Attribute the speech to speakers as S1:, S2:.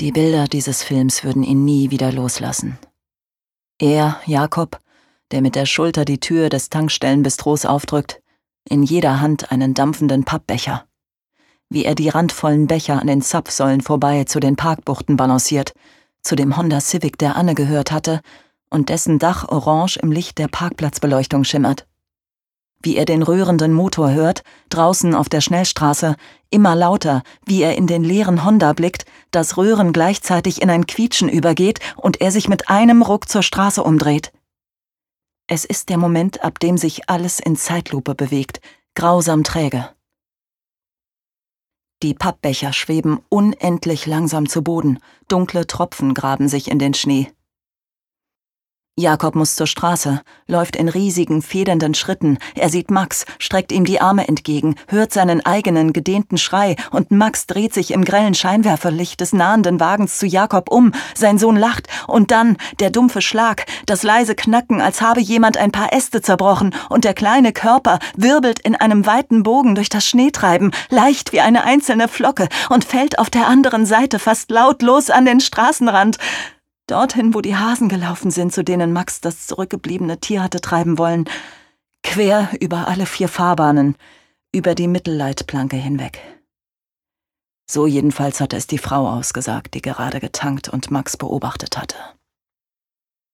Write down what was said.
S1: Die Bilder dieses Films würden ihn nie wieder loslassen. Er, Jakob, der mit der Schulter die Tür des Tankstellenbistros aufdrückt, in jeder Hand einen dampfenden Pappbecher. Wie er die randvollen Becher an den Zapfsäulen vorbei zu den Parkbuchten balanciert, zu dem Honda Civic, der Anne gehört hatte und dessen Dach orange im Licht der Parkplatzbeleuchtung schimmert. Wie er den rührenden Motor hört, draußen auf der Schnellstraße, immer lauter, wie er in den leeren Honda blickt, das Röhren gleichzeitig in ein Quietschen übergeht und er sich mit einem Ruck zur Straße umdreht. Es ist der Moment, ab dem sich alles in Zeitlupe bewegt, grausam träge. Die Pappbecher schweben unendlich langsam zu Boden, dunkle Tropfen graben sich in den Schnee. Jakob muss zur Straße, läuft in riesigen, federnden Schritten. Er sieht Max, streckt ihm die Arme entgegen, hört seinen eigenen, gedehnten Schrei und Max dreht sich im grellen Scheinwerferlicht des nahenden Wagens zu Jakob um. Sein Sohn lacht und dann der dumpfe Schlag, das leise Knacken, als habe jemand ein paar Äste zerbrochen und der kleine Körper wirbelt in einem weiten Bogen durch das Schneetreiben, leicht wie eine einzelne Flocke und fällt auf der anderen Seite fast lautlos an den Straßenrand. Dorthin, wo die Hasen gelaufen sind, zu denen Max das zurückgebliebene Tier hatte treiben wollen. Quer über alle 4 Fahrbahnen, über die Mittelleitplanke hinweg. So jedenfalls hatte es die Frau ausgesagt, die gerade getankt und Max beobachtet hatte.